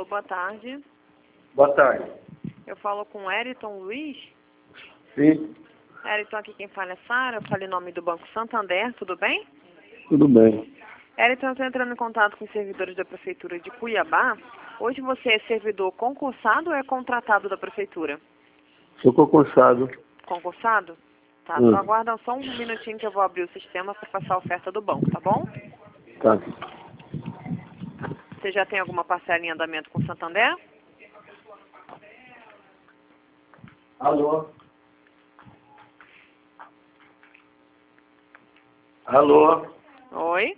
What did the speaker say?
Alô, boa tarde. Boa tarde. Eu falo com Eriton Luiz. Sim, Eriton, aqui quem fala é Sara. Eu falo em nome do Banco Santander, tudo bem? tudo bem. Eriton, eu estou entrando em contato com os servidores da Prefeitura de Cuiabá. Hoje você é servidor concursado ou é contratado da Prefeitura? Sou concursado. Concursado? Tá, só aguarda só um minutinho que eu vou abrir o sistema para passar a oferta do banco, tá bom? Tá. Você já tem alguma parcela em andamento com o Santander? Alô? Alô? Oi?